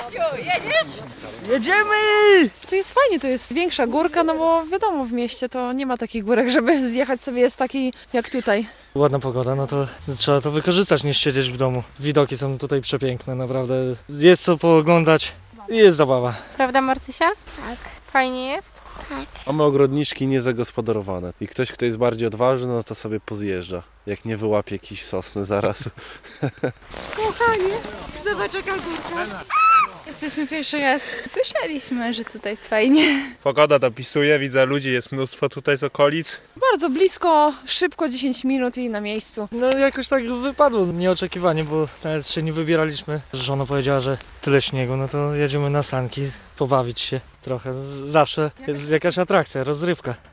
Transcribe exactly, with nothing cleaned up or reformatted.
Jasiu, jedziesz? Jedziemy! To jest fajnie, to jest większa górka, no bo wiadomo, w mieście to nie ma takich górek, żeby zjechać sobie z takiej jak tutaj. Ładna pogoda, no to trzeba to wykorzystać niż siedzieć w domu. Widoki są tutaj przepiękne, naprawdę. Jest co pooglądać i jest zabawa. Prawda, Marcysia? Tak. Fajnie jest? Mamy ogrodniczki niezagospodarowane i ktoś, kto jest bardziej odważny, no to sobie pozjeżdża. Jak nie wyłapie jakiś sosny zaraz. Kochanie, zobacz jaka górka. Jesteśmy pierwszy raz. Słyszeliśmy, że tutaj jest fajnie. Pogoda dopisuje, widzę ludzi, jest mnóstwo tutaj z okolic. Bardzo blisko, szybko, dziesięć minut i na miejscu. No jakoś tak wypadło nieoczekiwanie, bo nawet się nie wybieraliśmy. Żona powiedziała, że tyle śniegu, no to jedziemy na sanki, pobawić się trochę. Zawsze jest jakaś atrakcja, rozrywka.